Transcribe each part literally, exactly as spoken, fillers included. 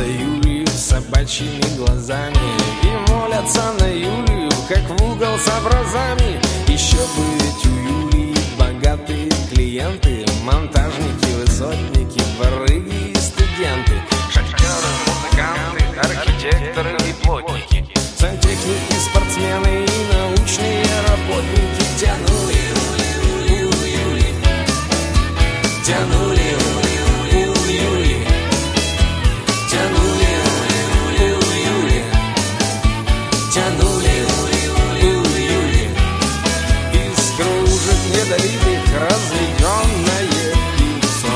за Юлию собачьими глазами и молятся на Юлию, как в угол с образами. Еще бы ведь у Юлии богатые клиенты, монтажники, высотники, барыги и студенты, шахтеры, музыканты, архитекторы и плотники, сантехники, спортсмены и научные работники. Тянули, Юли, тянули, Юли, тянули, Юли, тянули, Юли, из кружек недолитых разведенное пиццо.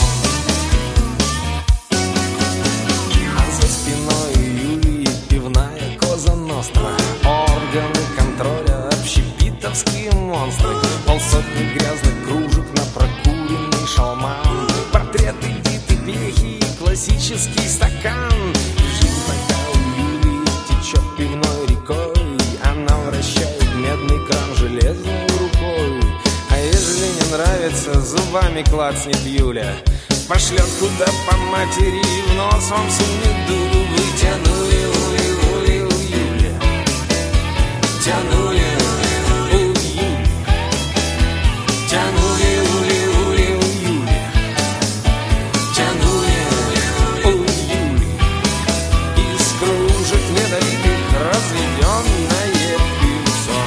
А за спиной Юлии пивная Коза Ностра, органы контроля, общепитовские монстры, полсотни грязных кружек на прокуренный шалман, портреты, биты, пехи и классический стакан. Жизнь пока у Юлии течет пивной рекой, она вращает медный кран железной рукой. А ежели не нравится, зубами клацнет Юля, пошлет куда по матери, в нос вам сунет дулю. Вы тянули, ули, ули, у Юли, тянули, у Юли, тянули, ули, ули, у Юли, тянули, у Юли, из кружек недолитых разведенное пиццо.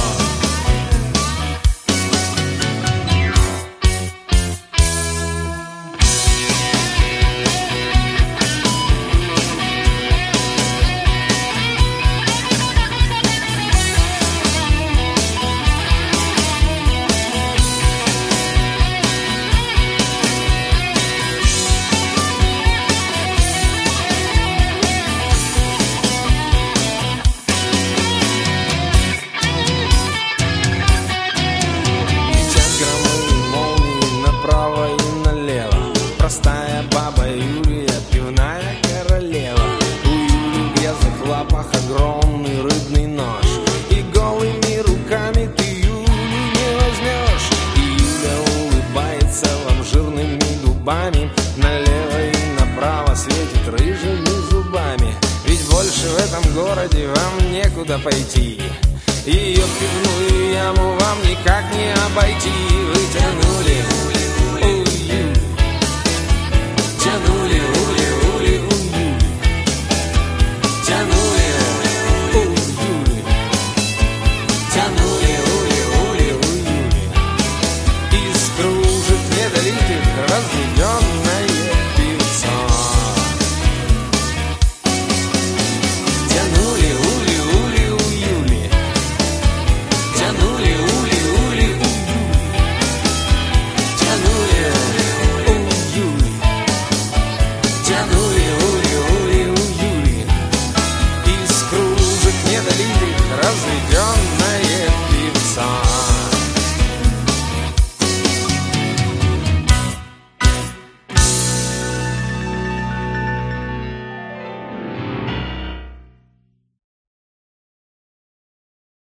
Простая баба Юлия, пивная королева. У Юли в грязных лапах огромный рыбный нож, и голыми руками ты Юлю не возьмешь. И Юля улыбается вам жирными губами, налево и направо светит рыжими зубами. Ведь больше в этом городе вам некуда пойти, ее пивную яму вам никак не обойти. Вы тянули, тянули, ули, ули, ули, тянули.